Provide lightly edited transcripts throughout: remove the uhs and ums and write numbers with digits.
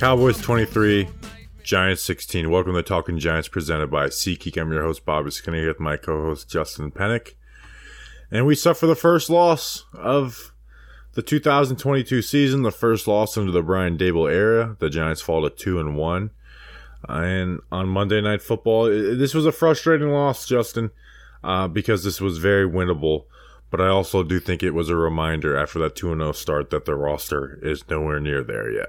Cowboys 23, Giants 16. Welcome to Talking Giants presented by SeatGeek. I'm your host, Bobby Skinner, here with my co-host, Justin Pennick. And we suffer the first loss of the 2022 season, the first loss under the Brian Daboll era. The Giants fall to 2-1. And on Monday Night Football, this was a frustrating loss, Justin, because this was very winnable. But I also do think it was a reminder after that 2-0 start that the roster is nowhere near there yet.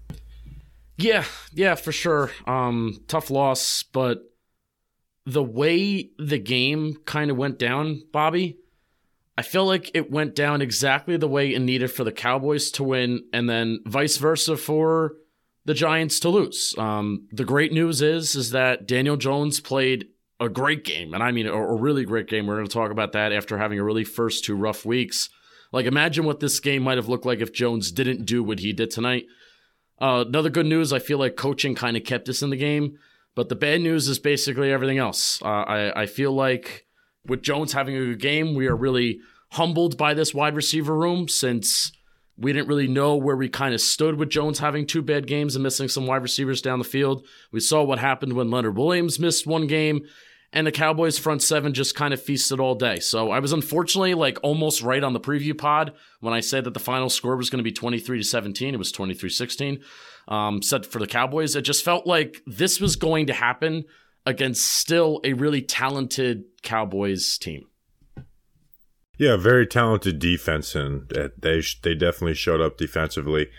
Yeah, for sure. Tough loss, but the way the game kind of went down, Bobby, I feel like it went down exactly the way it needed for the Cowboys to win, and then vice versa for the Giants to lose. The great news is that Daniel Jones played a great game, and I mean a really great game. We're going to talk about that after having a really first two rough weeks. Like, imagine what this game might have looked like if Jones didn't do what he did tonight. Another good news, I feel like coaching kind of kept us in the game, but the bad news is basically everything else. I feel like with Jones having a good game, we are really humbled by this wide receiver room since we didn't really know where we kind of stood with Jones having two bad games and missing some wide receivers down the field. We saw what happened when Leonard Williams missed one game, and the Cowboys front seven just kind of feasted all day. So I was unfortunately almost right on the preview pod when I said that the final score was going to be 23-17. It was 23-16. Said for the Cowboys, it just felt like this was going to happen against still a really talented Cowboys team. Yeah, very talented defense, and they definitely showed up defensively.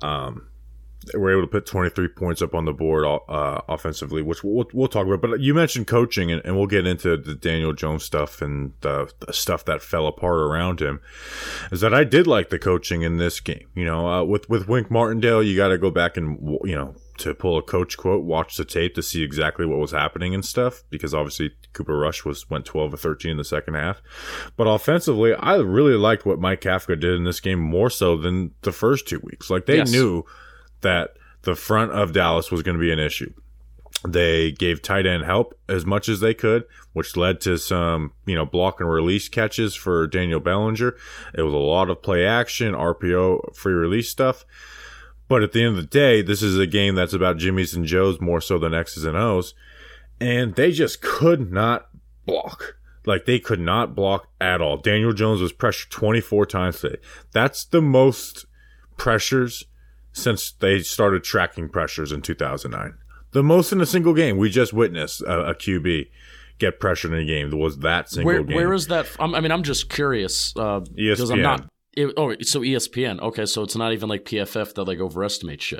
They were able to put 23 points up on the board offensively, which we'll talk about. But you mentioned coaching, and we'll get into the Daniel Jones stuff and the stuff that fell apart around him. Is that I did like the coaching in this game. You know, with Wink Martindale, you got to go back and, to pull a coach quote, watch the tape to see exactly what was happening and stuff, because obviously Cooper Rush went 12 of 13 in the second half. But offensively, I really liked what Mike Kafka did in this game more so than the first 2 weeks. Like, they knew that the front of Dallas was going to be an issue. They gave tight end help as much as they could, which led to some, block and release catches for Daniel Bellinger. It was a lot of play action, RPO, free release stuff. But at the end of the day, this is a game that's about Jimmys and Joes more so than X's and O's. And they just could not block. Like, they could not block at all. Daniel Jones was pressured 24 times today. That's the most pressures since they started tracking pressures in 2009. The most in a single game. We just witnessed a QB get pressured in a game. There was that single game. Where is that? I'm just curious. ESPN. Because I'm not. So ESPN. Okay, so it's not even like PFF that overestimates shit.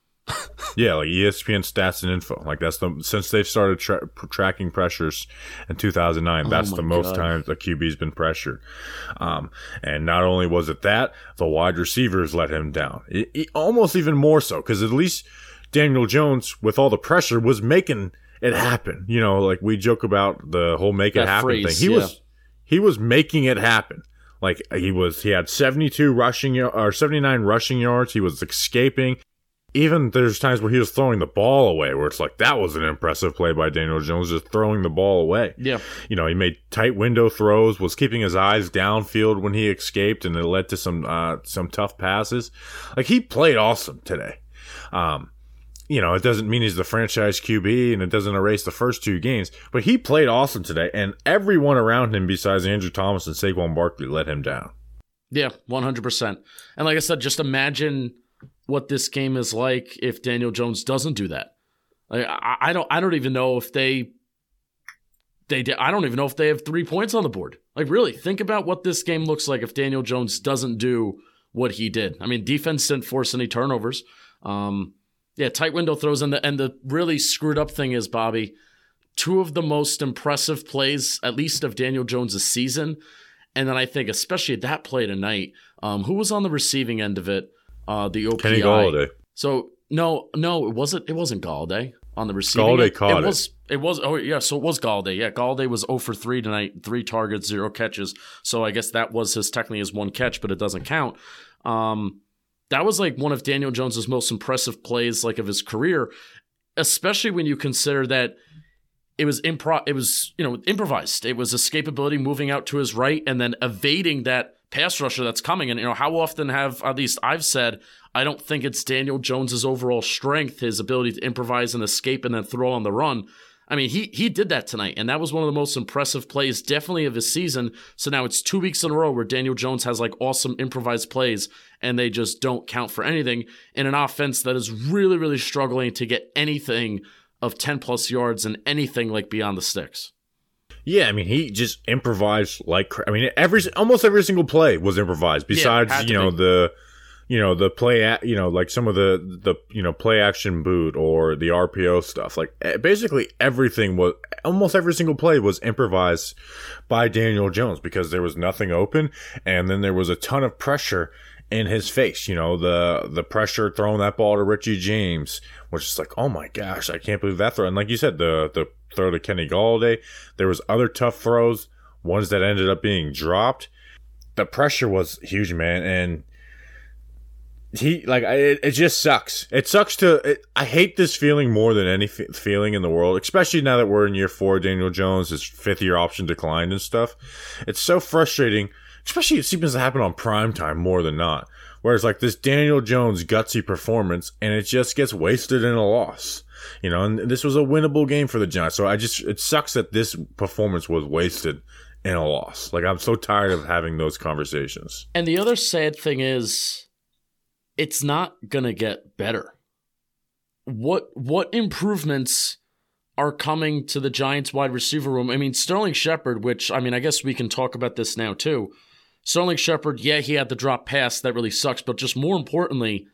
Yeah, like ESPN stats and info. Like, that's since they've started tracking pressures in 2009, that's the most times a QB's been pressured. And not only was it that, the wide receivers let him down. Almost even more so, because at least Daniel Jones, with all the pressure, was making it happen. Like we joke about the whole make it happen thing. He was making it happen. Like, he had 79 rushing yards. He was escaping. Even there's times where he was throwing the ball away, where it's like, that was an impressive play by Daniel Jones, just throwing the ball away. Yeah. He made tight window throws, was keeping his eyes downfield when he escaped, and it led to some tough passes. Like, he played awesome today. It doesn't mean he's the franchise QB, and it doesn't erase the first two games, but he played awesome today, and everyone around him besides Andrew Thomas and Saquon Barkley let him down. Yeah, 100%. And like I said, just imagine what this game is like if Daniel Jones doesn't do that. Like, I don't even know if I don't even know if they have 3 points on the board. Like, really, think about what this game looks like if Daniel Jones doesn't do what he did. I mean, defense didn't force any turnovers. Tight window throws, and the really screwed up thing is, Bobby, two of the most impressive plays, at least of Daniel Jones' season, and then I think especially that play tonight. Who was on the receiving end of it? The OPI. Kenny Golladay. So no, it wasn't Golladay on the receiving end. Golladay caught it. It was. Oh yeah, so it was Golladay. Yeah, Golladay was 0 for 3 tonight, 3 targets, 0 catches. So I guess that was technically his one catch, but it doesn't count. That was like one of Daniel Jones' most impressive plays of his career, especially when you consider that it was improvised. It was escapability, moving out to his right and then evading that pass rusher that's coming. And how often have, at least I've said, I don't think it's Daniel Jones's overall strength, his ability to improvise and escape and then throw on the run. I mean, he did that tonight, and that was one of the most impressive plays, definitely, of his season. So now it's 2 weeks in a row where Daniel Jones has like awesome improvised plays, and they just don't count for anything in an offense that is really, really struggling to get anything of 10-plus yards and anything like beyond the sticks. Yeah, I mean, he just improvised almost every single play was improvised. Besides, the play, like some of the play action boot or the RPO stuff. Like basically almost every single play was improvised by Daniel Jones because there was nothing open, and then there was a ton of pressure in his face. The pressure throwing that ball to Richie James was just like, oh my gosh, I can't believe that throw. And like you said, the throw to Kenny Golladay, there was other tough throws, ones that ended up being dropped. The pressure was huge, man, and it just sucks. It sucks I hate this feeling more than any feeling in the world, especially now that we're in year 4 of Daniel Jones, his 5th-year option declined and stuff. It's so frustrating, especially it seems to happen on primetime more than not, where it's like this Daniel Jones gutsy performance, and it just gets wasted in a loss. And this was a winnable game for the Giants, so it sucks that this performance was wasted in a loss. Like, I'm so tired of having those conversations. And the other sad thing is, it's not going to get better. What improvements are coming to the Giants wide receiver room? I mean, Sterling Shepard, which, I mean, I guess we can talk about this now too. Sterling Shepard, yeah, he had the drop pass. That really sucks. But just more importantly,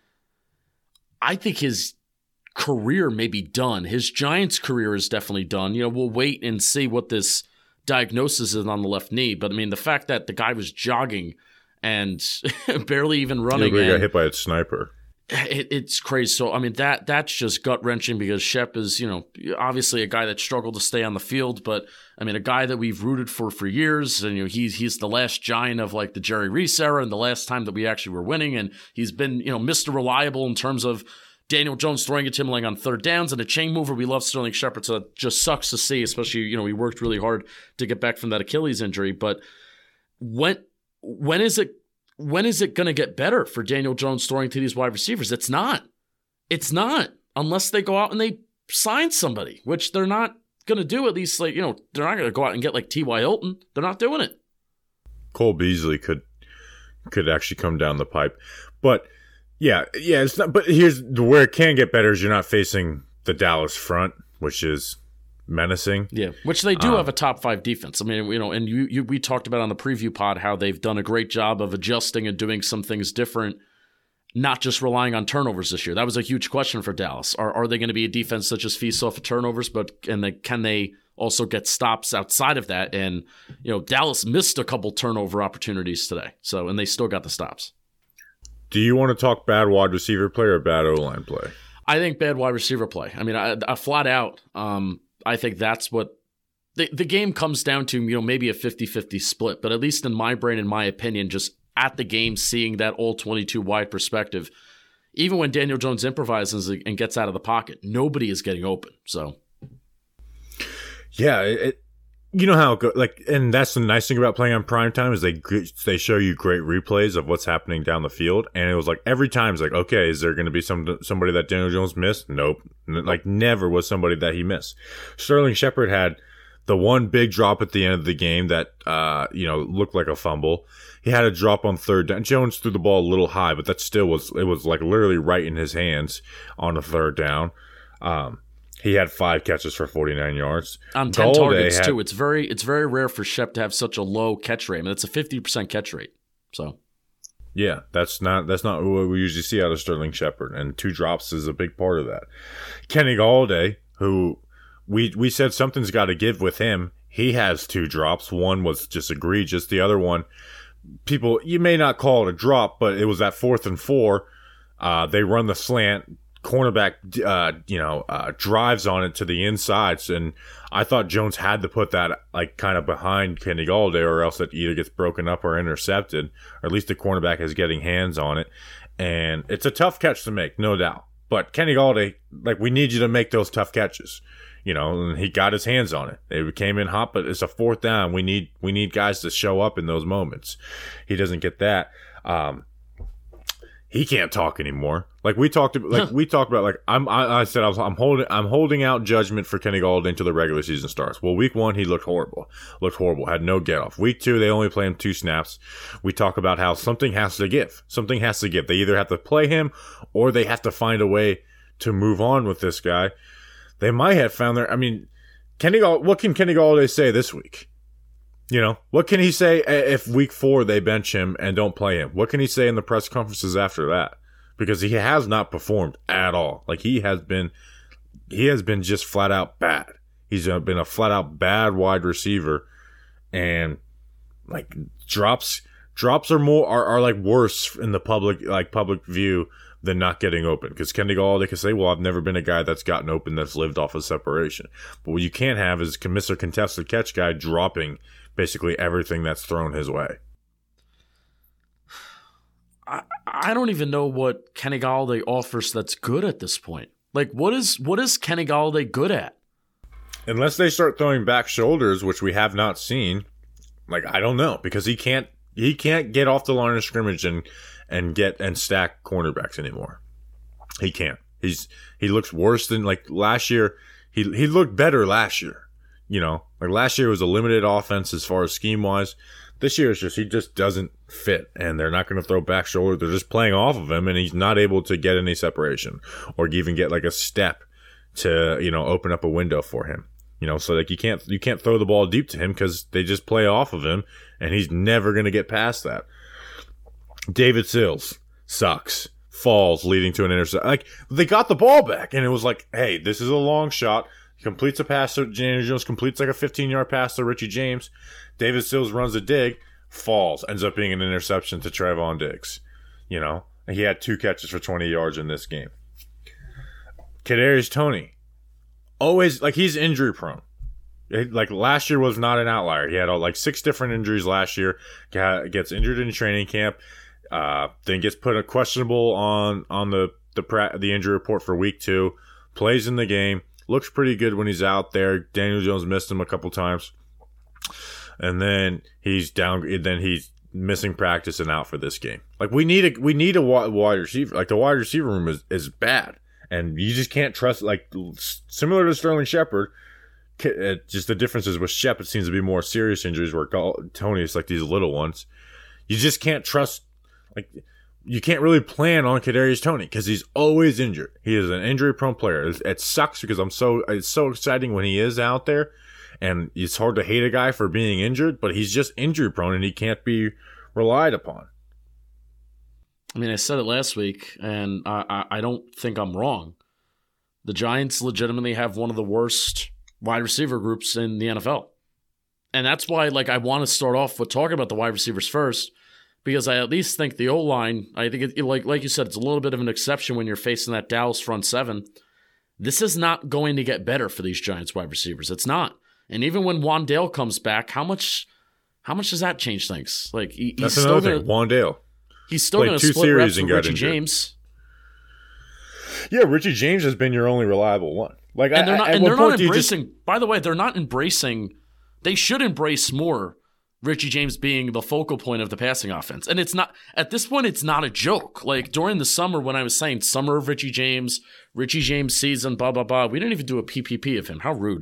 I think his career may be done. His Giants career is definitely done. We'll wait and see what this diagnosis is on the left knee. But, I mean, the fact that the guy was jogging and barely even running. He got hit by a sniper. It's crazy. So, I mean, that's just gut-wrenching because Shep is, obviously a guy that struggled to stay on the field, but, I mean, a guy that we've rooted for years, and, he's the last Giant of, like, the Jerry Reese era and the last time that we actually were winning, and he's been, Mr. Reliable in terms of Daniel Jones throwing it to him like on third downs and a chain mover. We love Sterling Shepard, so it just sucks to see, especially, he worked really hard to get back from that Achilles injury, but when is it going to get better for Daniel Jones throwing to these wide receivers? It's not. It's not. Unless they go out and they sign somebody, which they're not going to do, at least, like, they're not going to go out and get like T.Y. Hilton. They're not doing it. Cole Beasley could actually come down the pipe. But, yeah, it's not. But here's where it can get better is you're not facing the Dallas front, which is menacing. Yeah, which they do have a top 5 defense. I mean, and we talked about on the preview pod how they've done a great job of adjusting and doing some things different, not just relying on turnovers this year. That was a huge question for Dallas. Are they going to be a defense that just feasts off of turnovers, can they also get stops outside of that? And, Dallas missed a couple turnover opportunities today, and they still got the stops. Do you want to talk bad wide receiver play or bad O-line play? I think bad wide receiver play. I mean, I flat out, I think that's what the game comes down to, maybe a 50-50 split, but at least in my brain, in my opinion, just at the game, seeing that all 22 wide perspective, even when Daniel Jones improvises and gets out of the pocket, nobody is getting open. So, yeah, you know how it goes. Like, and that's the nice thing about playing on primetime is they show you great replays of what's happening down the field, and it was like every time it's like, okay, is there going to be somebody that Daniel Jones missed? Nope, like never was somebody that he missed. Sterling Shepard had the one big drop at the end of the game that looked like a fumble. He had a drop on third down. Jones threw the ball a little high, but that still was like literally right in his hands on a third down. He had 5 catches for 49 yards. On 10 targets, too. It's very rare for Shep to have such a low catch rate. I mean, it's a 50% catch rate. So, yeah, that's not what we usually see out of Sterling Shepard, and 2 drops is a big part of that. Kenny Golladay, who we said something's got to give with him, he has 2 drops. One was just egregious. The other one, you may not call it a drop, but it was that 4th and 4. They run the slant. Cornerback, drives on it to the insides, and I thought Jones had to put that like kind of behind Kenny Golladay, or else it either gets broken up or intercepted, or at least the cornerback is getting hands on it. And it's a tough catch to make, no doubt. But Kenny Golladay, like, we need you to make those tough catches, and he got his hands on it. It came in hot, but it's a 4th down. We need guys to show up in those moments. He doesn't get that. he can't talk anymore. Like we talked about, I'm holding out judgment for Kenny Galladay until the regular season starts. Well, week 1 he looked horrible, had no get off. Week 2 they only play him 2 snaps. We talk about how something has to give. They either have to play him or they have to find a way to move on with this guy. They might have found their. I mean, what can Kenny Galladay say this week? You know, what can he say if week 4 they bench him and don't play him? What can he say in the press conferences after that? Because he has not performed at all. Like he has been just flat out bad. He's been a flat out bad wide receiver, and like drops are like worse in the public view than not getting open. Because Kenny Galladay can say, well, I've never been a guy that's gotten open that's lived off of separation. But what you can't have is Mr. Contested Catch guy dropping basically everything that's thrown his way. I don't even know what Kenny Galladay offers that's good at this point. Like, what is Kenny Galladay good at? Unless they start throwing back shoulders, which we have not seen, like, I don't know, because he can't get off the line of scrimmage and stack cornerbacks anymore. He can't. He looks worse than like last year. He looked better last year. You know, like last year was a limited offense as far as scheme wise. This year is he just doesn't fit, and they're not going to throw back shoulder. They're just playing off of him, and he's not able to get any separation or even get like a step to, you know, open up a window for him. You know, so like you can't throw the ball deep to him because they just play off of him, and he's never going to get past that. David Sills sucks, falls, leading to an interception. Like they got the ball back, and it was like, hey, this is a long shot. He completes a pass to Daniel Jones, completes like a 15-yard pass to Richie James. David Sills runs a dig, falls, ends up being an interception to Trevon Diggs. You know, and he had 2 catches for 20 yards in this game. Kadarius Toney, always like he's injury prone. Like last year was not an outlier. He had like 6 different injuries last year. Gets injured in training camp. Then gets put a questionable on the injury report for week 2. Plays in the game. Looks pretty good when he's out there. Daniel Jones missed him a couple times. And then he's down. Then he's missing practice and out for this game. Like we need a wide receiver. Like the wide receiver room is bad, and you just can't trust. Like similar to Sterling Shepard, just the difference is with Shep it seems to be more serious injuries. Where Toney is like these little ones. You just can't trust. Like you can't really plan on Kadarius Toney because he's always injured. He is an injury-prone player. It sucks because it's so exciting when he is out there. And it's hard to hate a guy for being injured, but he's just injury prone and he can't be relied upon. I mean, I said it last week, and I don't think I'm wrong. The Giants legitimately have one of the worst wide receiver groups in the NFL. And that's why, like, I want to start off with talking about the wide receivers first, because I at least think the O-line, I think, like you said, it's a little bit of an exception when you're facing that Dallas front 7. This is not going to get better for these Giants wide receivers. It's not. And even when Wan'Dale comes back, how much does that change things? Like he's that's still another thing. Wan'Dale. He's still going to split reps with Richie James. Yeah, Richie James has been your only reliable one. Like, and they're not embracing. By the way, they're not embracing. They should embrace more Richie James being the focal point of the passing offense. And it's not at this point. It's not a joke. Like during the summer when I was saying summer of Richie James season, blah blah blah. We didn't even do a PPP of him. How rude.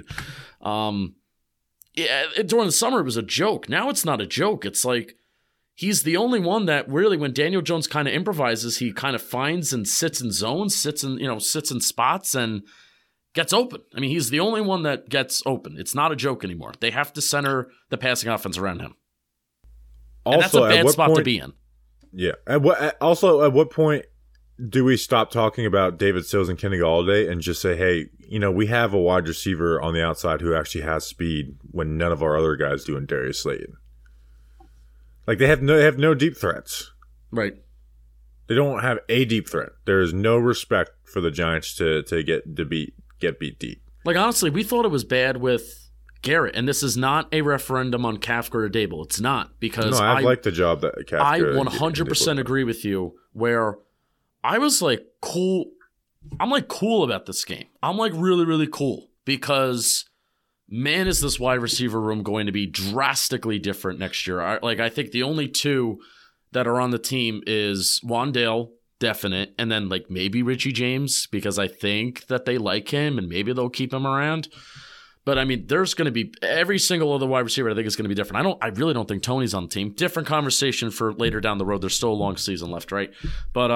Yeah, during the summer it was a joke. Now it's not a joke. It's like he's the only one that really, when Daniel Jones kind of improvises, he kind of finds and sits in zones, sits in spots and gets open. I mean, he's the only one that gets open. It's not a joke anymore. They have to center the passing offense around him. And that's a bad spot to be in. Yeah. At what point do we stop talking about David Sills and Kenny Galladay and just say, hey, you know, we have a wide receiver on the outside who actually has speed when none of our other guys do in Darius Slayton? Like they have no deep threats. Right. They don't have a deep threat. There is no respect for the Giants to get beat deep. Like honestly, we thought it was bad with Garrett, and this is not a referendum on Kafka or Dable. It's not, because I like the job that Kafka. I 100% agree with you. Where I was like cool. I'm like cool about this game. I'm like really, really cool because, man, is this wide receiver room going to be drastically different next year. I think the only 2 that are on the team is Wan'Dale definite. And then like maybe Richie James, because I think that they like him and maybe they'll keep him around. But I mean, there's going to be every single other wide receiver I think is going to be different. I really don't think Tony's on the team. Different conversation for later down the road. There's still a long season left, right? But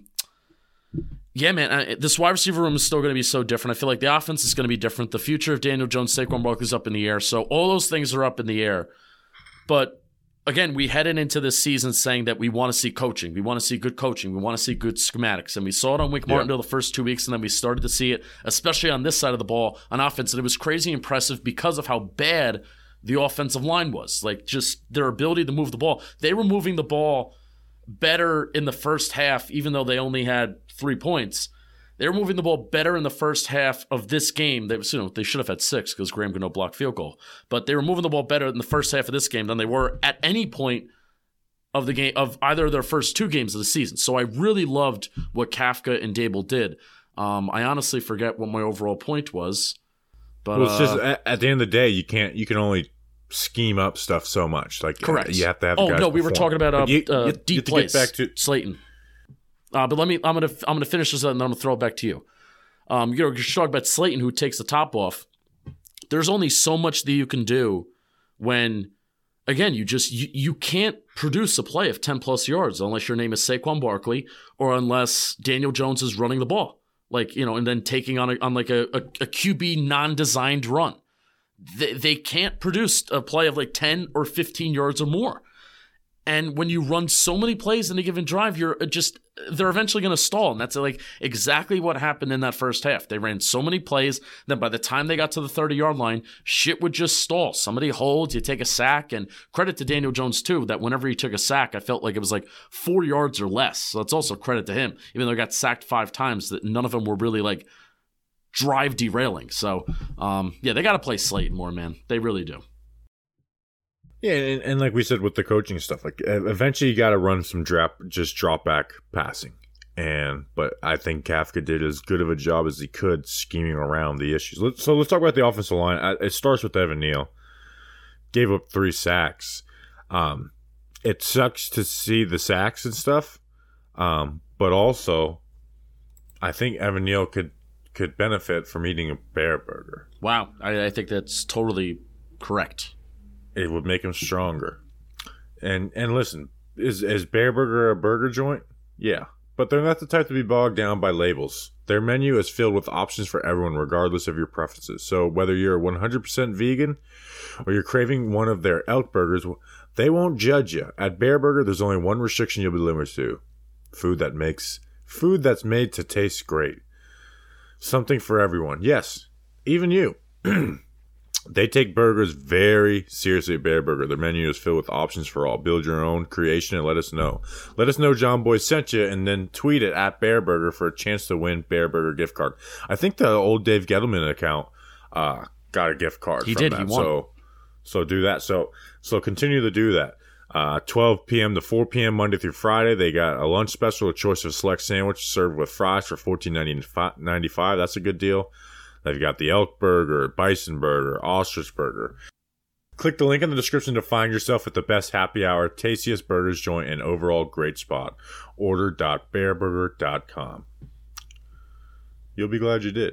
yeah, man, this wide receiver room is still going to be so different. I feel like the offense is going to be different. The future of Daniel Jones, Saquon Barkley's up in the air. So all those things are up in the air. But again, we headed into this season saying that we want to see coaching. We want to see good coaching. We want to see good schematics. And we saw it on Wink Martindale the first 2 weeks, and then we started to see it, especially on this side of the ball, on offense. And it was crazy impressive because of how bad the offensive line was. Like, just their ability to move the ball. They were moving the ball better in the first half, even though they only had 3 points. They were moving the ball better in the first half of this game. They should have had 6 because Graham Gano blocked field goal. But they were moving the ball better in the first half of this game than they were at any point of the game of either of their first 2 games of the season. So I really loved what Kafka and Dable did. I honestly forget what my overall point was. But it's just at the end of the day, you can only scheme up stuff so much. Like, correct. You have to have. The guys we were talking about deep plays. Get back to Slayton. But I'm gonna finish this and then I'm gonna throw it back to you. You're talking about Slayton, who takes the top off. There's only so much that you can do when, again, you can't produce a play of 10 plus yards unless your name is Saquon Barkley or unless Daniel Jones is running the ball, and then taking on a QB non-designed run. They can't produce a play of like 10 or 15 yards or more. And when you run so many plays in a given drive, they're eventually going to stall. And that's like exactly what happened in that first half. They ran so many plays that by the time they got to the 30-yard line, shit would just stall. Somebody holds, you take a sack, and credit to Daniel Jones too, that whenever he took a sack, I felt like it was like 4 yards or less. So that's also credit to him, even though he got sacked 5 times, that none of them were really like drive derailing. So yeah, they got to play Slayton more, man. They really do. Yeah, and like we said with the coaching stuff, like eventually you got to run some drop back passing, but I think Kafka did as good of a job as he could scheming around the issues. Let's talk about the offensive line. It starts with Evan Neal. Gave up 3 sacks. It sucks to see the sacks and stuff, but also I think Evan Neal could benefit from eating a bear burger. Wow, I think that's totally correct. It would make him stronger. And listen, is Bear Burger a burger joint? Yeah. But they're not the type to be bogged down by labels. Their menu is filled with options for everyone, regardless of your preferences. So whether you're 100% vegan or you're craving one of their elk burgers, they won't judge you. At Bear Burger, there's only one restriction you'll be limited to. Food that's made to taste great. Something for everyone. Yes, even you. They take burgers very seriously at Bear Burger. Their menu is filled with options for all. Build your own creation and let us know. Let us know John Boy sent you, and then tweet it at Bear Burger for a chance to win Bear Burger gift card. I think the old Dave Gettleman account got a gift card. He from did. That. He won. So do that. So continue to do that. 12 p.m. to 4 p.m. Monday through Friday. They got a lunch special, a choice of select sandwich served with fries for $14.95. That's a good deal. They've got the elk burger, bison burger, ostrich burger. Click the link in the description to find yourself at the best happy hour, tastiest burgers joint, and overall great spot. Order.bearburger.com. You'll be glad you did.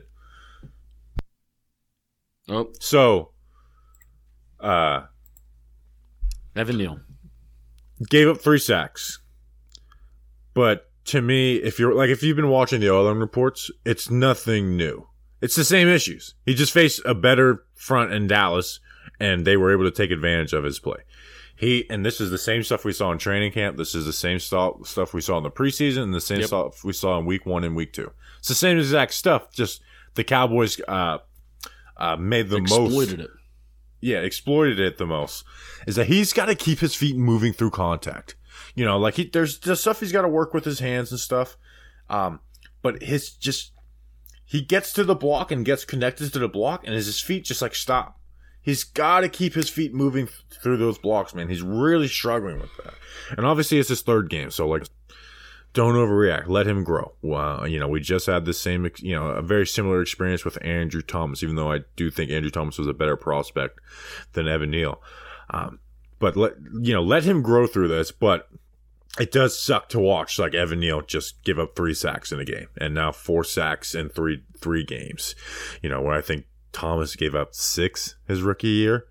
Oh. So, Evan Neal gave up 3 sacks. But to me, if you've been watching the Oiler reports, it's nothing new. It's the same issues. He just faced a better front in Dallas, and they were able to take advantage of his play. And this is the same stuff we saw in training camp. This is the same stuff we saw in the preseason, and the same stuff we saw in week 1 and week 2. It's the same exact stuff. Just the Cowboys made the exploited it. Yeah, exploited it the most. Is that he's got to keep his feet moving through contact. There's the stuff he's got to work with his hands and stuff. But he gets to the block and gets connected to the block, and his feet just stop. He's got to keep his feet moving through those blocks, man. He's really struggling with that. And obviously, it's his 3rd game, so don't overreact. Let him grow. Wow, we just had the same, a very similar experience with Andrew Thomas, even though I do think Andrew Thomas was a better prospect than Evan Neal. But let him grow through this. But it does suck to watch like Evan Neal just give up 3 sacks in a game, and now 4 sacks in three games. Where I think Thomas gave up 6 his rookie year.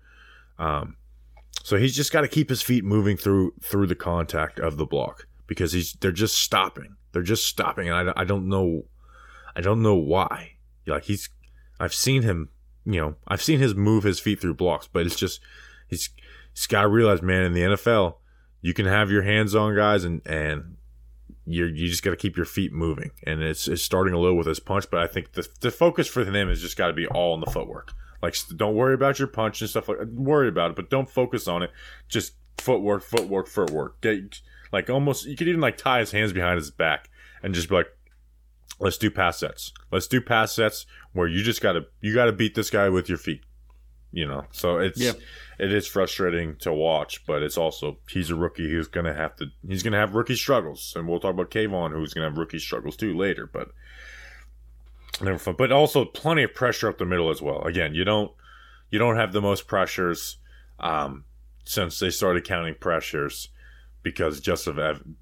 So he's just got to keep his feet moving through the contact of the block, because they're just stopping. They're just stopping, and I don't know why. Like I've seen him, I've seen his move his feet through blocks, but it's just he's got to realize, man, in the NFL, you can have your hands on guys, and you just got to keep your feet moving. And it's starting a little with his punch, but I think the focus for him has just got to be all in the footwork. Like, don't worry about your punch and stuff like that. Worry about it, but don't focus on it. Just footwork. Get, like, almost, you could even like tie his hands behind his back and just be like, let's do pass sets. Let's do pass sets where you gotta beat this guy with your feet. So it is frustrating to watch, but it's also, he's a rookie. He's gonna have rookie struggles, and we'll talk about Kayvon, who's gonna have rookie struggles too later. But never fun. But also plenty of pressure up the middle as well. Again, you don't have the most pressures since they started counting pressures because of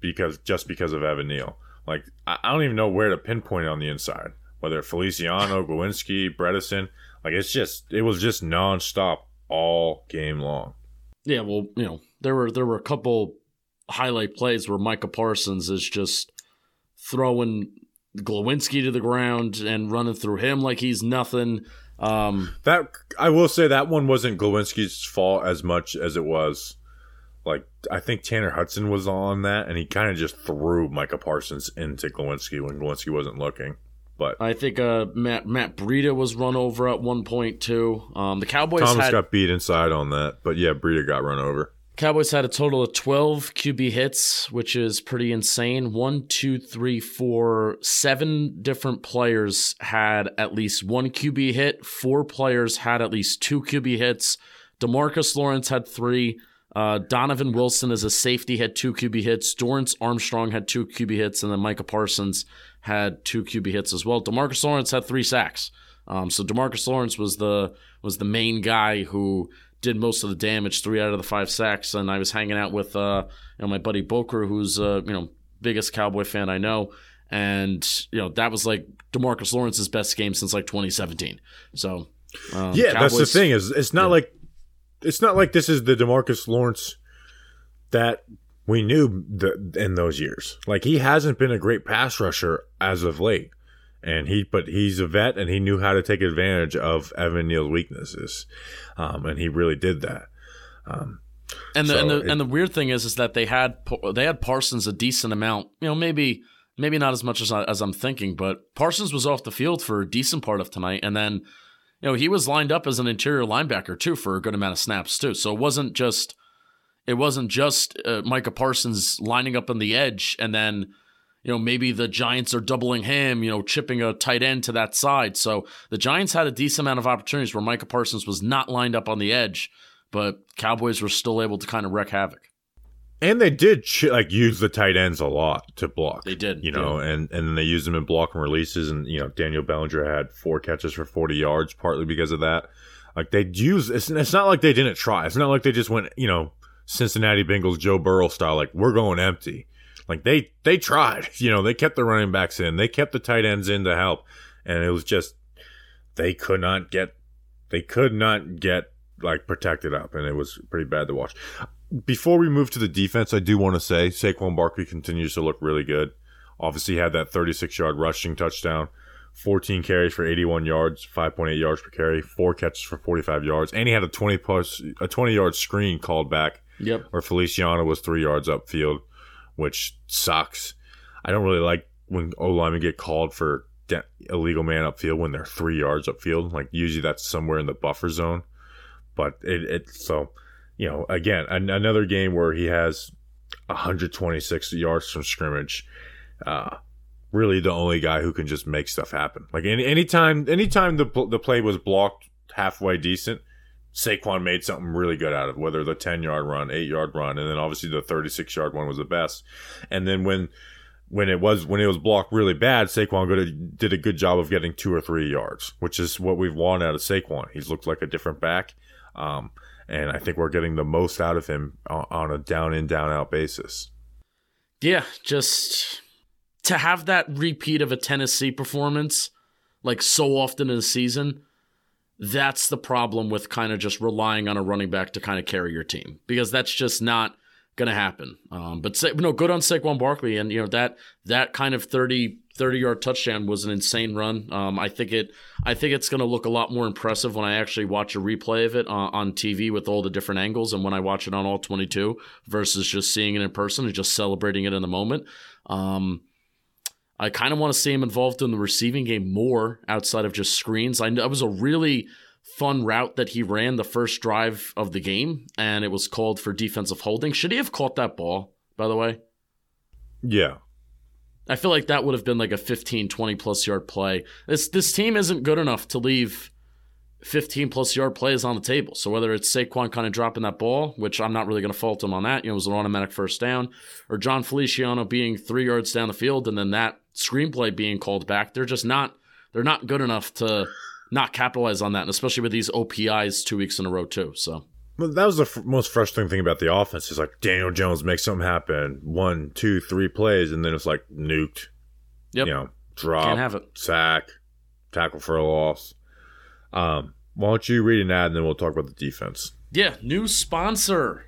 Evan Neal. Like, I don't even know where to pinpoint it on the inside. Whether Feliciano, Glowinski, Bredesen, like it was just nonstop all game long. Yeah, well, there were a couple highlight plays where Micah Parsons is just throwing Glowinski to the ground and running through him like he's nothing. That, I will say, that one wasn't Glowinski's fault as much as it was, like, I think Tanner Hudson was on that, and he kind of just threw Micah Parsons into Glowinski when Glowinski wasn't looking. But I think Matt Breida was run over at one point too. The Cowboys Thomas got beat inside on that, but yeah, Breida got run over. Cowboys had a total of 12 QB hits, which is pretty insane. 1, 2, 3, 4, 7 different players had at least 1 QB hit. 4 players had at least 2 QB hits. DeMarcus Lawrence had 3. Donovan Wilson as a safety had 2 QB hits. Dorrance Armstrong had 2 QB hits, and then Micah Parsons had 2 QB hits as well. DeMarcus Lawrence had 3 sacks. So DeMarcus Lawrence was the main guy who did most of the damage, 3 out of the 5 sacks. And I was hanging out with my buddy Boker, who's biggest Cowboy fan I know, and that was like DeMarcus Lawrence's best game since like 2017. So yeah, Cowboys, that's the thing, is it's not like this is the DeMarcus Lawrence that we knew in those years. Like, he hasn't been a great pass rusher as of late, but he's a vet, and he knew how to take advantage of Evan Neal's weaknesses, and he really did that. And the weird thing is that they had Parsons a decent amount. Maybe not as much as I'm thinking, but Parsons was off the field for a decent part of tonight, and then he was lined up as an interior linebacker too for a good amount of snaps too. So it wasn't just Micah Parsons lining up on the edge, and then maybe the Giants are doubling him, chipping a tight end to that side. So the Giants had a decent amount of opportunities where Micah Parsons was not lined up on the edge, but Cowboys were still able to kind of wreak havoc. And they did use the tight ends a lot to block. They did, and then they used them in block and releases. And Daniel Bellinger had 4 catches for 40 yards, partly because of that. Like, they use, it's not like they didn't try. It's not like they just went, Cincinnati Bengals Joe Burrow style, like, we're going empty. Like, they tried. They kept the running backs in, they kept the tight ends in to help, and it was just they could not get like protected up, and it was pretty bad to watch. Before we move to the defense, I do want to say Saquon Barkley continues to look really good. Obviously, he had that 36-yard rushing touchdown, 14 carries for 81 yards, 5.8 yards per carry, 4 catches for 45 yards, and he had a 20-yard screen called back. Yep. Where Feliciano was 3 yards upfield, which sucks. I don't really like when O-linemen get called for illegal man upfield when they're 3 yards upfield. Like, usually that's somewhere in the buffer zone. But again, another game where he has 126 yards from scrimmage. Really the only guy who can just make stuff happen. Like, anytime the play was blocked halfway decent, Saquon made something really good out of it, whether the 10-yard run, 8-yard run, and then obviously the 36-yard one was the best. And then when it was blocked really bad, Saquon did a good job of getting 2 or 3 yards, which is what we've wanted out of Saquon. He's looked like a different back. And I think we're getting the most out of him on a down-in, down-out basis. Yeah, just to have that repeat of a Tennessee performance, like so often in a season, that's the problem with kind of just relying on a running back to kind of carry your team, because that's just not going to happen. But good on Saquon Barkley, and that kind of 30-yard touchdown was an insane run. I think it's going to look a lot more impressive when I actually watch a replay of it on TV with all the different angles, and when I watch it on all 22 versus just seeing it in person and just celebrating it in the moment. I kind of want to see him involved in the receiving game more outside of just screens. I know it was a really fun route that he ran the first drive of the game, and it was called for defensive holding. Should he have caught that ball, by the way? Yeah. I feel like that would have been like a 15, 20-plus yard play. This team isn't good enough to leave 15-plus yard plays on the table. So whether it's Saquon kind of dropping that ball, which I'm not really going to fault him on that, it was an automatic first down, or John Feliciano being 3 yards down the field and then that screenplay being called back, they're not good enough to not capitalize on that, and especially with these OPIs 2 weeks in a row too. So well, that was the most frustrating thing about the offense is like Daniel Jones makes something happen, 1, 2, 3 plays, and then it's like nuked. Yep. Drop, can't have it. Sack, tackle for a loss. Why don't you read an ad and then we'll talk about the defense? Yeah, new sponsor,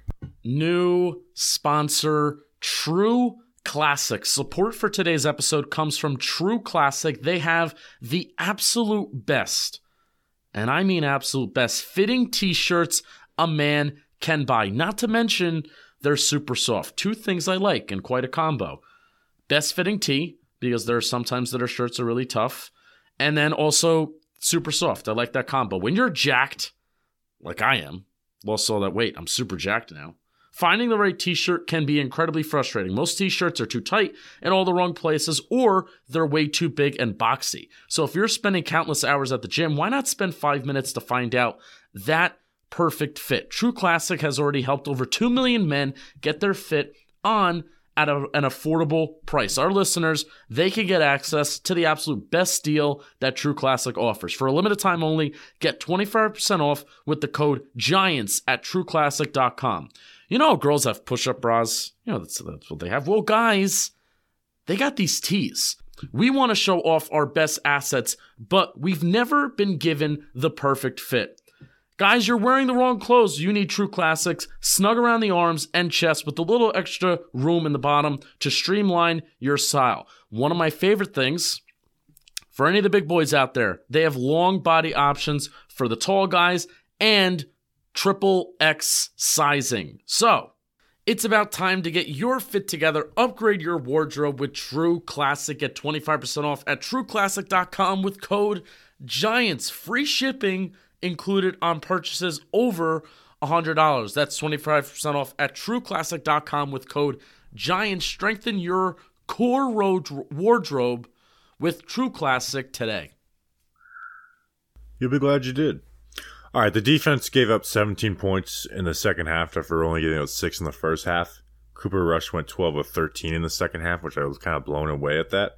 True Classic. Support for today's episode comes from True Classic. They have the absolute best, and I mean absolute best, fitting t-shirts a man can buy. Not to mention they're super soft. 2 things I like in quite a combo. Best fitting tee, because there are sometimes that our shirts are really tough, and then also super soft. I like that combo. When you're jacked, like I am, lost all that weight, I'm super jacked now. Finding the right t-shirt can be incredibly frustrating. Most t-shirts are too tight in all the wrong places, or they're way too big and boxy. So if you're spending countless hours at the gym, why not spend 5 minutes to find out that perfect fit? True Classic has already helped over 2 million men get their fit on at an affordable price. Our listeners, they can get access to the absolute best deal that True Classic offers. For a limited time only, get 25% off with the code GIANTS at trueclassic.com. Girls have push-up bras. That's what they have. Well, guys, they got these tees. We want to show off our best assets, but we've never been given the perfect fit. Guys, you're wearing the wrong clothes. You need True Classics, snug around the arms and chest with a little extra room in the bottom to streamline your style. One of my favorite things, for any of the big boys out there, they have long body options for the tall guys and XXX sizing. So, it's about time to get your fit together. Upgrade your wardrobe with True Classic. Get 25% off at trueclassic.com with code GIANTS. Free shipping included on purchases over $100. That's 25% off at trueclassic.com with code GIANTS. Strengthen your core wardrobe with True Classic today. You'll be glad you did. All right, the defense gave up 17 points in the second half after only getting out 6 in the first half. Cooper Rush went 12 of 13 in the second half, which I was kind of blown away at that.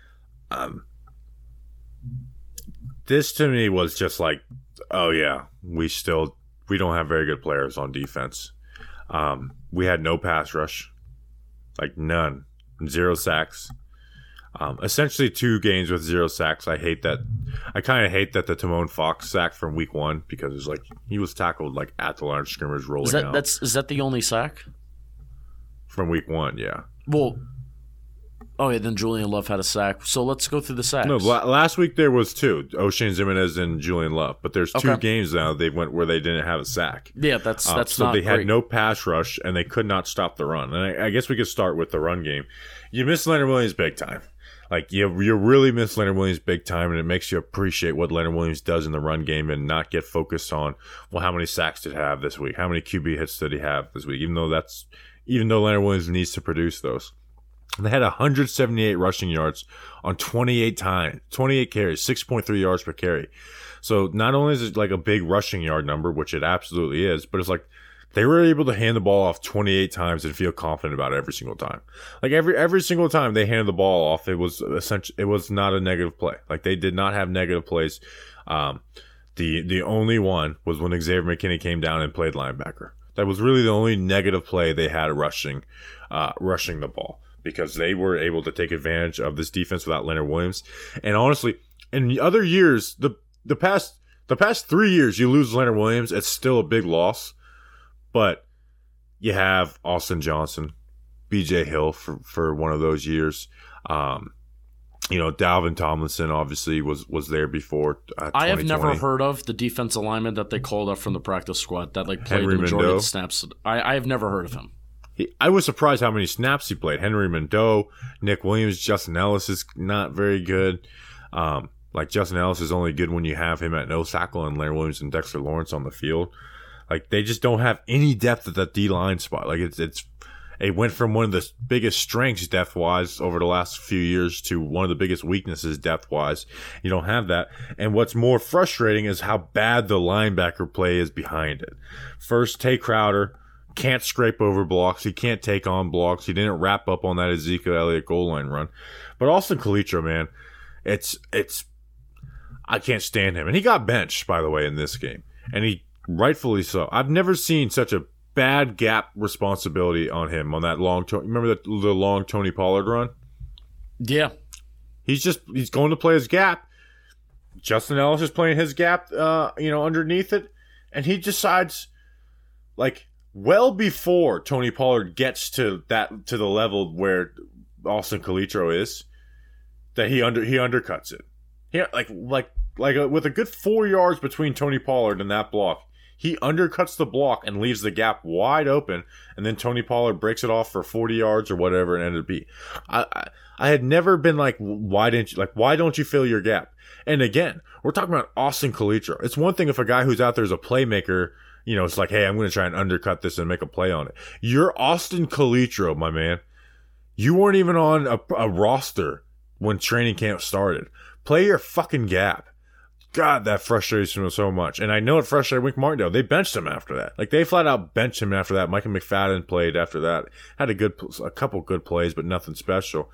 This to me was just like, oh yeah, we don't have very good players on defense. We had no pass rush, like none, 0 sacks. Essentially 2 games with 0 sacks. I kind of hate that the Timon Fox sack from week 1, because it's like he was tackled like at the line of scrimmage rolling out. Is that the only sack? From week 1, yeah. Well, then Julian Love had a sack. So let's go through the sacks. No, last week there was 2, O'Shane Ximines and Julian Love. But there's 2 games now they went where they didn't have a sack. Yeah, that's so not they had great. no pass rush, and they could not stop the run. And I guess we could start with the run game. You miss Leonard Williams big time. Like, you really miss Leonard Williams big time, and it makes you appreciate what Leonard Williams does in the run game and not get focused on, well, how many sacks did he have this week? How many QB hits did he have this week? Even though Leonard Williams needs to produce those. They had 178 rushing yards on 28 carries, 6.3 yards per carry. So not only is it like a big rushing yard number, which it absolutely is, but it's like they were able to hand the ball off 28 times and feel confident about it every single time. Like every single time they handed the ball off, it was not a negative play. Like they did not have negative plays. The only one was when Xavier McKinney came down and played linebacker. That was really the only negative play they had rushing the ball. because they were able to take advantage of this defense without Leonard Williams. And honestly, in the other years, the past 3 years, you lose Leonard Williams, it's still a big loss. But you have Austin Johnson, B.J. Hill for one of those years. Dalvin Tomlinson obviously was there before. I have never heard of the defensive lineman that they called up from the practice squad that played Henry the majority Mondeau. of the snaps. I have never heard of him. I was surprised how many snaps he played. Henry Mondeau, Nick Williams, Justin Ellis is not very good. Justin Ellis is only good when you have him at nose tackle and Leonard Williams and Dexter Lawrence on the field. They just don't have any depth at the D-line spot. It went from one of the biggest strengths depth-wise over the last few years to one of the biggest weaknesses depth-wise. You don't have that. And what's more frustrating is how bad the linebacker play is behind it. First, Tay Crowder can't scrape over blocks. He can't take on blocks. He didn't wrap up on that Ezekiel Elliott goal line run. But Austin Calitro, man, it's I can't stand him. And he got benched, by the way, in this game. And he rightfully so. I've never seen such a bad gap responsibility on him on that long. Remember the long Tony Pollard run? Yeah, he's going to play his gap. Justin Ellis is playing his gap, underneath it, and he decides, well before Tony Pollard gets to the level where Austin Calitro is, that he undercuts it. With a good 4 yards between Tony Pollard and that block. He undercuts the block and leaves the gap wide open, and then Tony Pollard breaks it off for 40 yards or whatever it ended up being. I had never been why don't you fill your gap? And again, we're talking about Austin Calitro. It's one thing if a guy who's out there is a playmaker, it's hey, I'm going to try and undercut this and make a play on it. You're Austin Calitro, my man. You weren't even on a roster when training camp started. Play your fucking gap. God, that frustrates me so much. And I know it frustrated Wink Martindale. They benched him after that. They flat out benched him after that. Micah McFadden played after that. Had a couple good plays, but nothing special.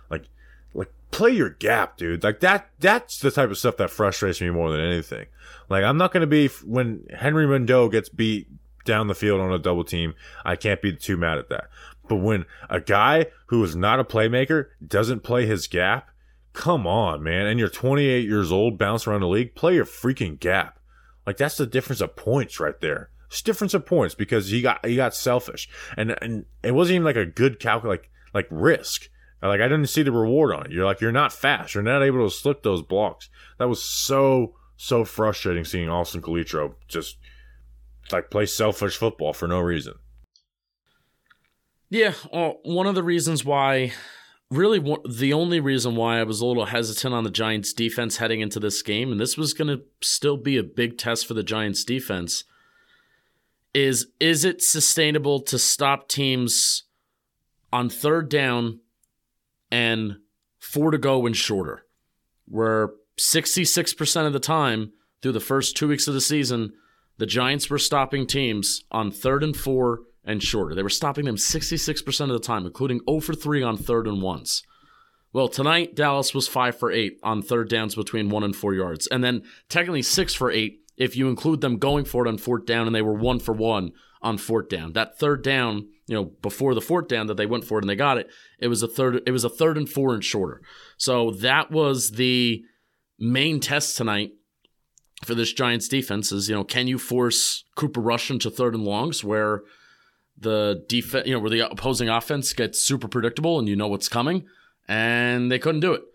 Play your gap, dude. That's the type of stuff that frustrates me more than anything. I'm not going to be, when Henry Mondeau gets beat down the field on a double team, I can't be too mad at that. But when a guy who is not a playmaker doesn't play his gap, come on, man. And you're 28 years old, bounce around the league, play your freaking gap. That's the difference of points right there. It's difference of points because he got selfish. And it wasn't even a good risk. I didn't see the reward on it. You're not fast. You're not able to slip those blocks. That was so frustrating seeing Austin Calitro just play selfish football for no reason. Yeah, one of the reasons why, really the only reason why I was a little hesitant on the Giants defense heading into this game, and this was going to still be a big test for the Giants defense, is it sustainable to stop teams on third down and 4 to go and shorter, where 66% of the time through the first 2 weeks of the season, the Giants were stopping teams on 3rd and 4 and shorter. They were stopping them 66% of the time, including 0 for 3 on 3rd and 1s. Well, tonight, Dallas was 5 for 8 on third downs between 1 and 4 yards. And then technically 6 for 8 if you include them going for it on 4th down, and they were 1 for 1 on 4th down. That 3rd down, before the 4th down that they went for it and they got it, it was a 3rd and 4 and shorter. So that was the main test tonight for this Giants defense is, can you force Cooper Rush into 3rd and longs where the defense, where the opposing offense gets super predictable and you know what's coming, and they couldn't do it.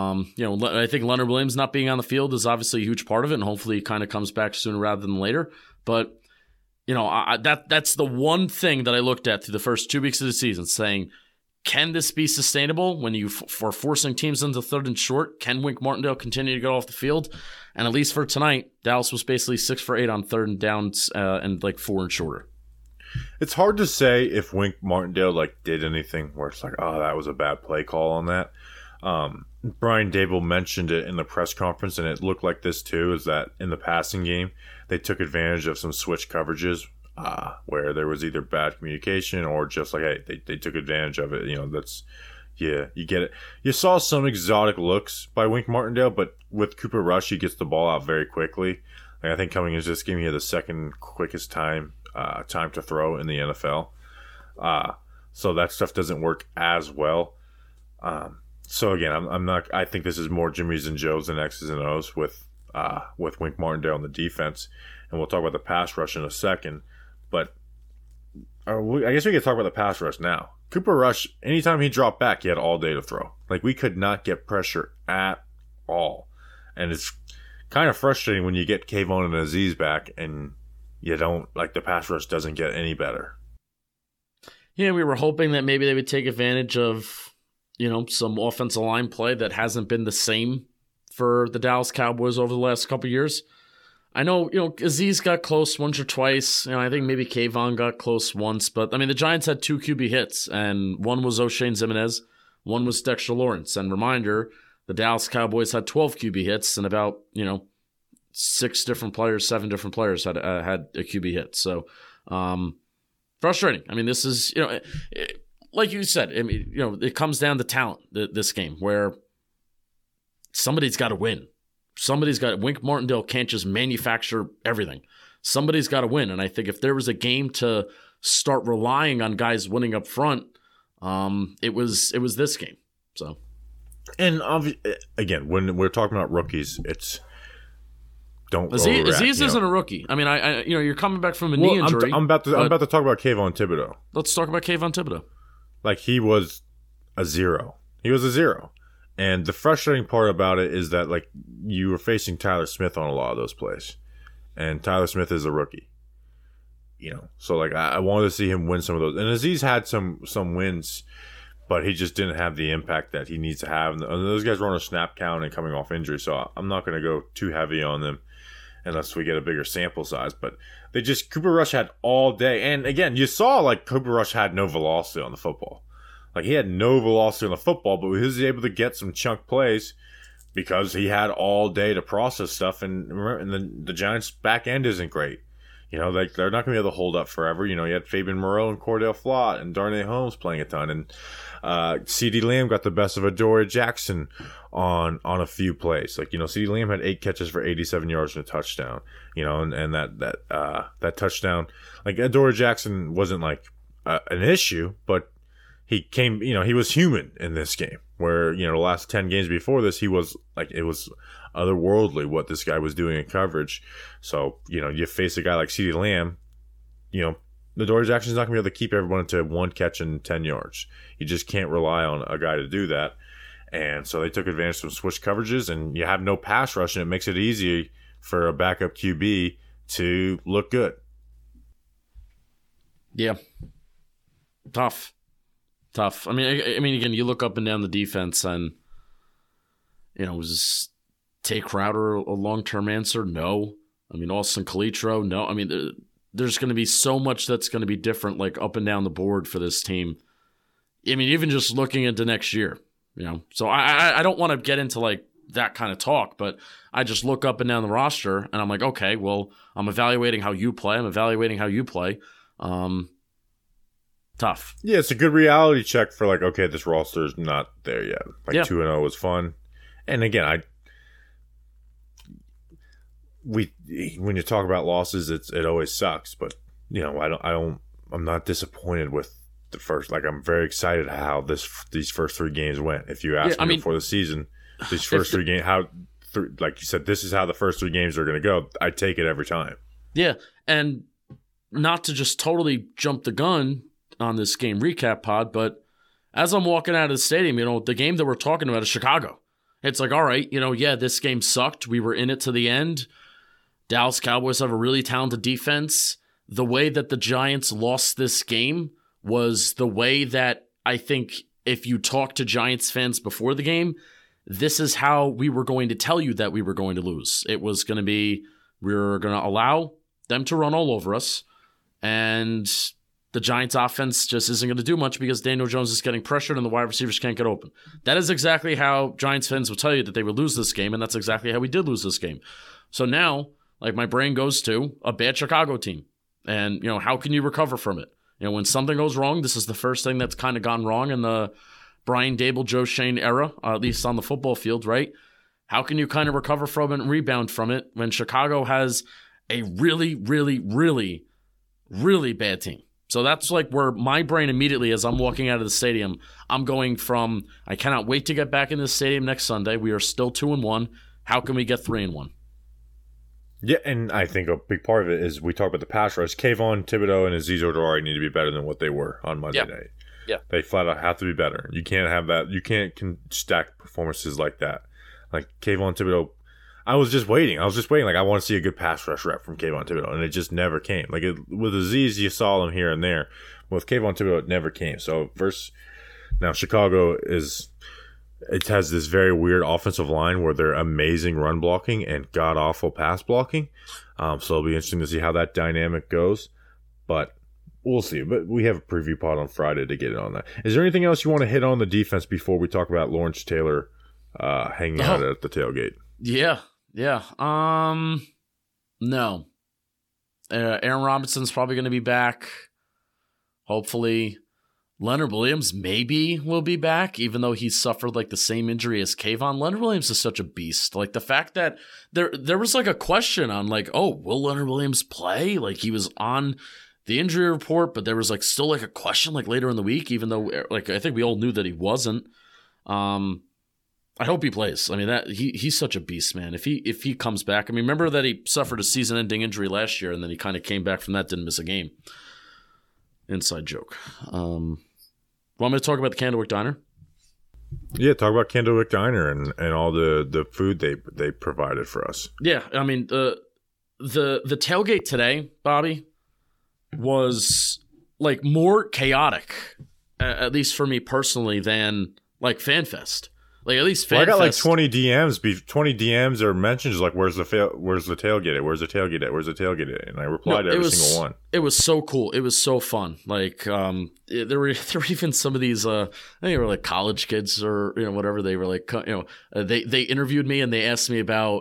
I think Leonard Williams not being on the field is obviously a huge part of it, and hopefully he kind of comes back sooner rather than later. But that's the one thing that I looked at through the first 2 weeks of the season, saying, can this be sustainable when you for forcing teams into 3rd and short? Can Wink Martindale continue to get off the field? And at least for tonight, Dallas was basically 6 for 8 on 3rd and downs and 4 and shorter. It's hard to say if Wink Martindale did anything where it's that was a bad play call on that. Brian Dable mentioned it in the press conference, and it looked like this too, is that in the passing game, they took advantage of some switch coverages where there was either bad communication or just hey, they took advantage of it. You get it. You saw some exotic looks by Wink Martindale, but with Cooper Rush, he gets the ball out very quickly. I think coming into this game, he had the second quickest time to throw in the NFL. so that stuff doesn't work as well. So again, I'm not. I think this is more Jimmys and Joes than X's and O's with Wink Martindale on the defense, and we'll talk about the pass rush in a second. But I guess we could talk about the pass rush now. Cooper Rush, anytime he dropped back, he had all day to throw. Like, we could not get pressure at all, and it's kind of frustrating when you get Kayvon and Aziz back, and you don't, like, the pass rush doesn't get any better. Yeah, we were hoping that maybe they would take advantage of, some offensive line play that hasn't been the same for the Dallas Cowboys over the last couple of years. I know, Aziz got close once or twice. I think maybe Kayvon got close once. But, the Giants had 2 QB hits, and one was O'Shane Ximines, one was Dexter Lawrence. And reminder, the Dallas Cowboys had 12 QB hits, and about, 7 different players had a QB hit. So, frustrating. This is, like you said, it comes down to talent, this game, where somebody's got to win. Wink Martindale can't just manufacture everything. Somebody's got to win. And I think if there was a game to start relying on guys winning up front, it was this game. So, and again, when we're talking about rookies, it's don't Aziz isn't a rookie. You're coming back from a knee injury. I'm about to talk about Kayvon Thibodeaux. Let's talk about Kayvon Thibodeaux. Like, he was a zero. And the frustrating part about it is that, like, you were facing Tyler Smith on a lot of those plays. And Tyler Smith is a rookie. So, like, I wanted to see him win some of those. And Aziz had some wins, but he just didn't have the impact that he needs to have. And those guys were on a snap count and coming off injury, so I'm not going to go too heavy on them unless we get a bigger sample size. But Cooper Rush had all day. And, again, you saw, like, Cooper Rush had no velocity on the football. Like, he had no velocity on the football, but he was able to get some chunk plays because he had all day to process stuff. And the Giants' back end isn't great. Like, they're not going to be able to hold up forever. You had Fabian Moreau and Cordell Flott and Darnay Holmes playing a ton. And CeeDee Lamb got the best of Adoree Jackson on a few plays. Like, CeeDee Lamb had 8 catches for 87 yards and a touchdown. And that touchdown, like, Adoree Jackson wasn't, like, an issue, but he came, he was human in this game where, the last 10 games before this, he was like, it was otherworldly what this guy was doing in coverage. So, you face a guy like CeeDee Lamb, Adoree Jackson's not going to be able to keep everyone to 1 catch and 10 yards. You just can't rely on a guy to do that. And so they took advantage of some switch coverages, and you have no pass rush, and it makes it easy for a backup QB to look good. Yeah. Tough. Again, you look up and down the defense, and was Tay Crowder a long-term answer? No. Austin Calitro? No. There's going to be so much that's going to be different, like, up and down the board for this team. Even just looking into next year, So I don't want to get into, like, that kind of talk, but I just look up and down the roster, and I'm like, okay, well, I'm evaluating how you play. Tough. Yeah, it's a good reality check for, like, okay, this roster's not there yet. Like, 2-0 was fun. And again, when you talk about losses, it always sucks, but I'm not disappointed with the first. Like, I'm very excited how these first 3 games went. If you asked me before the season, these first 3 games, like you said, this is how the first 3 games are going to go. I take it every time. Yeah, and not to just totally jump the gun on this game recap pod, but as I'm walking out of the stadium, the game that we're talking about is Chicago. It's like, all right, this game sucked. We were in it to the end. Dallas Cowboys have a really talented defense. The way that the Giants lost this game was the way that I think if you talk to Giants fans before the game, this is how we were going to tell you that we were going to lose. It was going to be, we were going to allow them to run all over us, and the Giants offense just isn't going to do much because Daniel Jones is getting pressured and the wide receivers can't get open. That is exactly how Giants fans will tell you that they would lose this game, and that's exactly how we did lose this game. So now, like, my brain goes to a bad Chicago team. And, how can you recover from it? When something goes wrong, this is the first thing that's kind of gone wrong in the Brian Daboll, Joe Schoen era, at least on the football field, right? How can you kind of recover from it and rebound from it when Chicago has a really, really, really, really bad team? So that's like where my brain immediately, as I'm walking out of the stadium, I'm going from, I cannot wait to get back in the stadium next Sunday. We are still 2-1. How can we get 3-1? Yeah, and I think a big part of it is we talk about the pass rush. Kayvon Thibodeau and Azeez Ojulari need to be better than what they were on Monday night. Yeah. They flat out have to be better. You can't have that. You can't stack performances like that. Like Kayvon Thibodeau, I was just waiting. Like, I want to see a good pass rush rep from Kayvon Thibodeau, and it just never came. Like, with Azeez, you saw him here and there. With Kayvon Thibodeau, it never came. So, now Chicago it has this very weird offensive line where they're amazing run blocking and god-awful pass blocking. So, it'll be interesting to see how that dynamic goes. But we'll see. But we have a preview pod on Friday to get it on that. Is there anything else you want to hit on the defense before we talk about Lawrence Taylor hanging out at the tailgate? Yeah. No. Aaron Robinson's probably going to be back. Hopefully. Leonard Williams maybe will be back, even though he suffered like the same injury as Kayvon. Leonard Williams is such a beast. Like the fact that there was like a question on like, oh, will Leonard Williams play? Like he was on the injury report, but there was like still like a question like later in the week, even though like I think we all knew that he wasn't. I hope he plays. I mean, that he's such a beast, man. If he comes back, I mean, remember that he suffered a season-ending injury last year, and then he kind of came back from that, didn't miss a game. Inside joke. Want me to talk about the Candlewick Diner? Yeah, talk about Candlewick Diner and all the food they provided for us. Yeah, I mean the tailgate today, Bobby, was like more chaotic, at least for me personally, than like FanFest. Like at least FanFest. I got like 20 DMs or mentions like, where's the tailgate at? Where's the tailgate at? Where's the tailgate at? And I replied to every single one. It was so cool. It was so fun. Like there were even some of these I think they were like college kids or whatever. They were like they interviewed me and they asked me about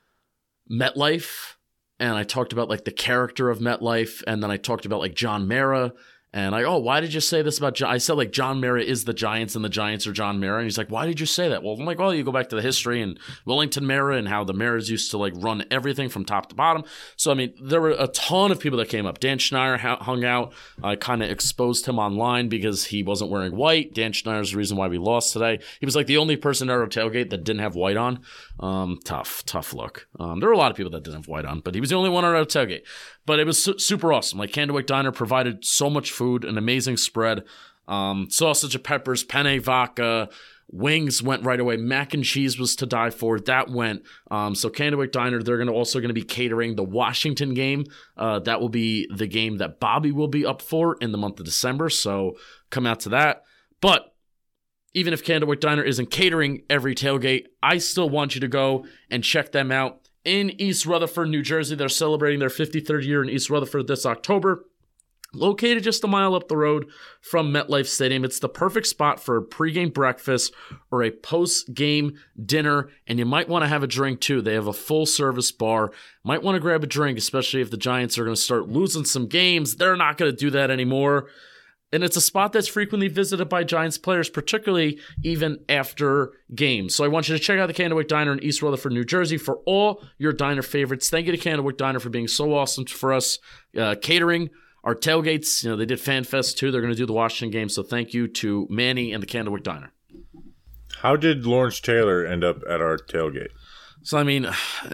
MetLife, and I talked about like the character of MetLife, and then I talked about like John Mara. And why did you say this about John? I said, like, John Mara is the Giants and the Giants are John Mara. And he's like, why did you say that? Well, I'm like, you go back to the history and Wellington Mara and how the Maras used to, like, run everything from top to bottom. So, I mean, there were a ton of people that came up. Dan Schneider hung out. I kind of exposed him online because he wasn't wearing white. Dan Schneider's the reason why we lost today. He was, like, the only person at our tailgate that didn't have white on. Tough look. There were a lot of people that didn't have white on, but he was the only one at our tailgate. But it was super awesome. Like, Candlewick Diner provided so much food, an amazing spread. Sausage and peppers, penne vodka, wings went right away. Mac and cheese was to die for. That went. So Candlewick Diner, they're also going to be catering the Washington game. That will be the game that Bobby will be up for in the month of December. So come out to that. But even if Candlewick Diner isn't catering every tailgate, I still want you to go and check them out. In East Rutherford, New Jersey, they're celebrating their 53rd year in East Rutherford this October. Located just a mile up the road from MetLife Stadium, it's the perfect spot for a pregame breakfast or a post-game dinner, and you might want to have a drink too. They have a full-service bar. Might want to grab a drink, especially if the Giants are going to start losing some games. They're not going to do that anymore. And it's a spot that's frequently visited by Giants players, particularly even after games. So I want you to check out the Candlewick Diner in East Rutherford, New Jersey for all your diner favorites. Thank you to Candlewick Diner for being so awesome for us, catering our tailgates. They did FanFest too. They're going to do the Washington game. So thank you to Manny and the Candlewick Diner. How did Lawrence Taylor end up at our tailgate? So, I mean,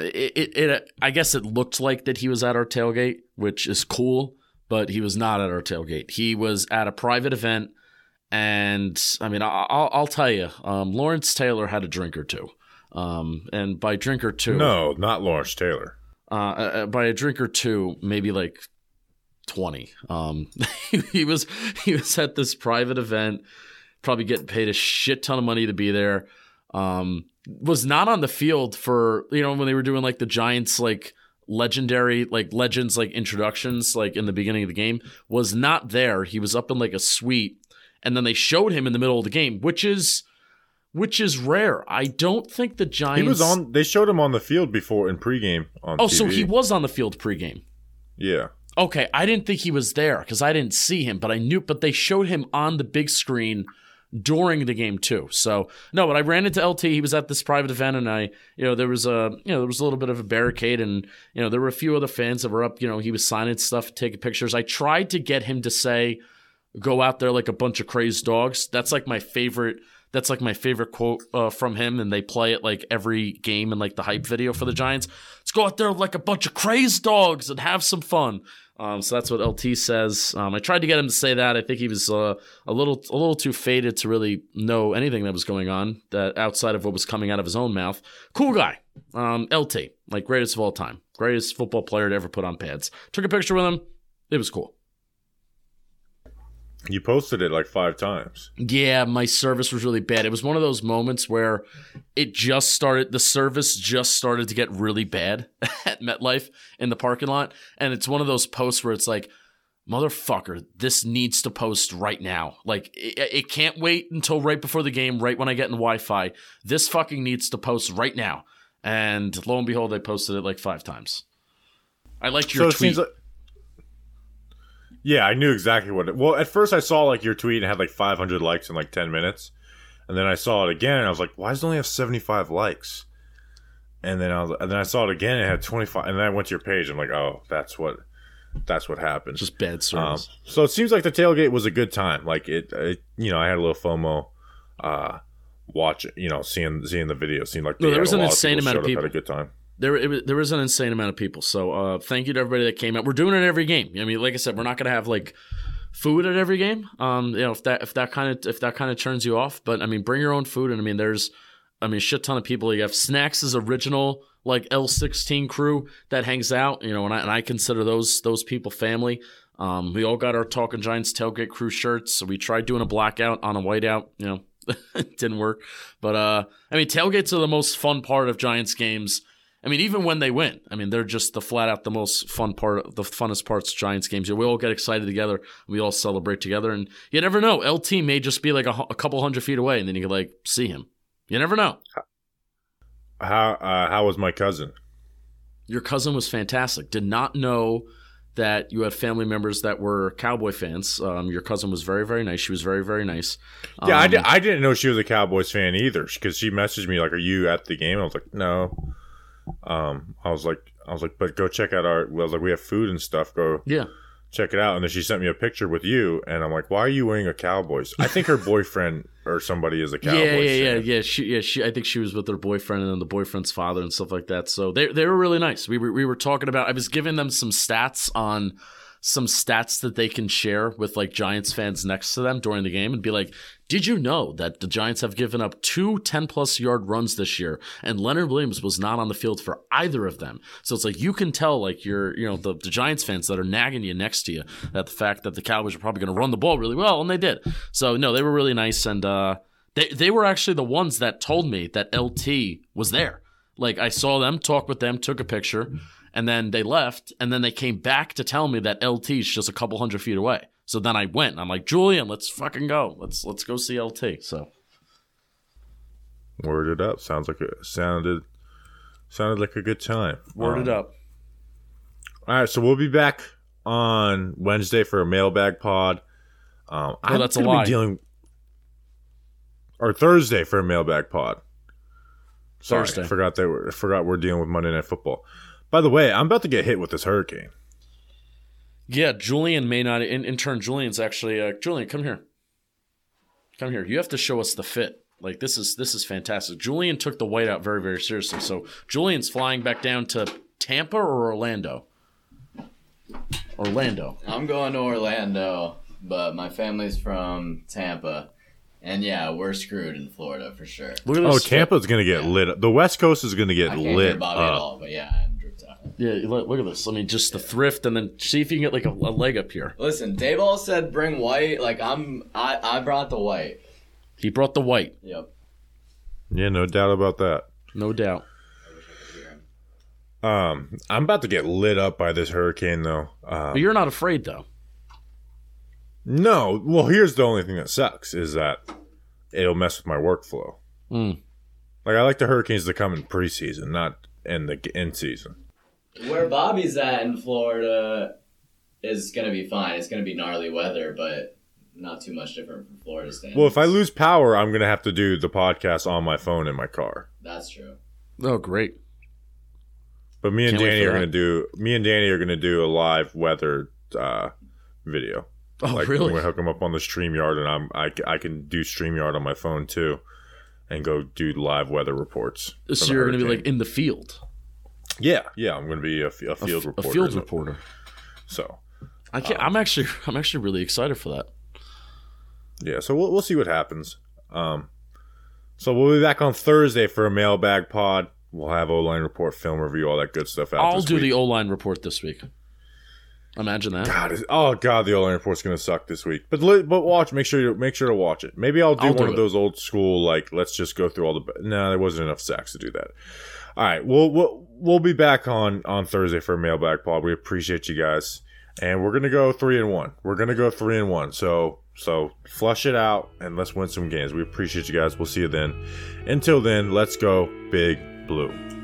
I guess it looked like that he was at our tailgate, which is cool. But he was not at our tailgate. He was at a private event, and I mean, I'll tell you, Lawrence Taylor had a drink or two, and by drink or two, no, not Lawrence Taylor. By a drink or two, maybe like 20. He was at this private event, probably getting paid a shit ton of money to be there. Was not on the field for when they were doing like the Giants like legendary like legends like introductions like in the beginning of the game, was not there. He was up in like a suite, and then they showed him in the middle of the game, which is rare. I don't think the Giants. He was on. They showed him on the field before in pregame on TV. So he was on the field pregame. Yeah. Okay, I didn't think he was there because I didn't see him, but I knew. But they showed him on the big screen during the game too. So no, but I ran into LT. He was at this private event, and there was a little bit of a barricade, and there were a few other fans that were up. He was signing stuff, taking pictures. I tried to get him to say, "Go out there like a bunch of crazed dogs." That's like my favorite. That's like my favorite quote from him, and they play it like every game in like the hype video for the Giants. Let's go out there like a bunch of crazed dogs and have some fun. So that's what LT says. I tried to get him to say that. I think he was a little too faded to really know anything that was going on that outside of what was coming out of his own mouth. Cool guy, LT, like greatest of all time, greatest football player to ever put on pads. Took a picture with him. It was cool. You posted it like 5 times. Yeah, my service was really bad. It was one of those moments where the service just started to get really bad at MetLife in the parking lot. And it's one of those posts where it's like, motherfucker, this needs to post right now. Like, it can't wait until right before the game, right when I get in Wi-Fi. This fucking needs to post right now. And lo and behold, I posted it like 5 times. I liked your tweet. Yeah, I knew exactly well, at first I saw like your tweet and it had like 500 likes in like 10 minutes. And then I saw it again and I was like, why does it only have 75 likes? And then I saw it again and it had 25. And then I went to your page and I'm like, oh, that's what happened. Just bad service. So it seems like the tailgate was a good time. Like it I had a little FOMO watching, seeing the video. It seemed like there was an insane amount of people. Had a good time. There was an insane amount of people. So thank you to everybody that came out. We're doing it every game. I mean, like I said, we're not going to have like food at every game. If that kind of turns you off, but I mean, bring your own food. And I mean, there's a shit ton of people. You have Snacks' original like L16 crew that hangs out. And I consider those people family. We all got our Talking Giants tailgate crew shirts. So we tried doing a blackout on a whiteout. It didn't work. But tailgates are the most fun part of Giants games. I mean, even when they win, they're just the flat out the most fun part, the funnest parts of Giants games. We all get excited together. We all celebrate together. And you never know. LT may just be like a couple 100 feet away, and then you can like see him. You never know. How was my cousin? Your cousin was fantastic. Did not know that you had family members that were Cowboy fans. Your cousin was very, very nice. She was very, very nice. Yeah, I didn't know she was a Cowboys fan either because she messaged me like, "Are you at the game?" I was like, "No." I was like, but go check out we have food and stuff. Go check it out. And then she sent me a picture with you, and I'm like, why are you wearing a Cowboys? I think her boyfriend or somebody is a Cowboys fan. Yeah. She I think she was with her boyfriend and then the boyfriend's father and stuff like that. So they were really nice. We were talking about. I was giving them some stats that they can share with like Giants fans next to them during the game and be like, did you know that the Giants have given up 2 10-plus yard runs this year and Leonard Williams was not on the field for either of them? So it's like you can tell like the Giants fans that are nagging you next to you that the fact that the Cowboys are probably going to run the ball really well, and they did. So no, they were really nice, and they were actually the ones that told me that LT was there. Like I saw them, talk with them, took a picture, and then they left, and then they came back to tell me that LT is just a couple 100 feet away. So then I went, and I'm like, Julian, let's fucking go. Let's go see LT. So word it up. Sounded like a good time. Word it up. All right, so we'll be back on Wednesday for a mailbag pod. That's a lie. Or Thursday for a mailbag pod. Sorry, Thursday. I forgot we're dealing with Monday Night Football. By the way, I'm about to get hit with this hurricane. Yeah, Julian may not. In turn, Julian's actually Julian. Come here. You have to show us the fit. Like this is fantastic. Julian took the whiteout very, very seriously. So Julian's flying back down to Tampa or Orlando. Orlando. I'm going to Orlando, but my family's from Tampa. And yeah, we're screwed in Florida for sure. Tampa's going to get lit up. The West Coast is going to get lit up. I can't hear Bobby at all, but yeah, I'm dripped out. Yeah, look at this. Just the thrift, and then see if you can get like a leg up here. Listen, Dayball said bring white. Like I brought the white. He brought the white. Yep. Yeah, no doubt about that. No doubt. I'm about to get lit up by this hurricane, though. But you're not afraid, though. No. Well, here's the only thing that sucks is that it'll mess with my workflow. Like, I like the hurricanes to come in preseason, not in the in-season. Where Bobby's at in Florida is going to be fine. It's going to be gnarly weather, but not too much different from Florida standards. Well, if I lose power, I'm gonna have to do the podcast on my phone in my car. That's true. Oh, great. But me and Can't wait Danny for are gonna do a live weather video. Oh, Like, really? I'm gonna hook them up on the StreamYard, and I can do StreamYard on my phone too, and go do live weather reports. So from you're the going to be hurricane. like in the field. Yeah, I'm gonna be a field reporter. A field reporter. So I can't, I'm actually really excited for that. yeah, so we'll see what happens. So we'll be back on Thursday for a mailbag pod. We'll have O-line report, film review, all that good stuff out. I'll this do week. the O-line report this week. Imagine that. God, the O-line report's gonna suck this week. But watch, make sure to watch it. Maybe I'll do one of those old school, like, let's just go through all the. No, there wasn't enough sacks to do that. All right, we'll be back on Thursday for a mailbag pod. We appreciate you guys, and we're gonna go 3-1. We're gonna go 3-1. So flush it out and let's win some games. We appreciate you guys. We'll see you then. Until then, let's go Big Blue.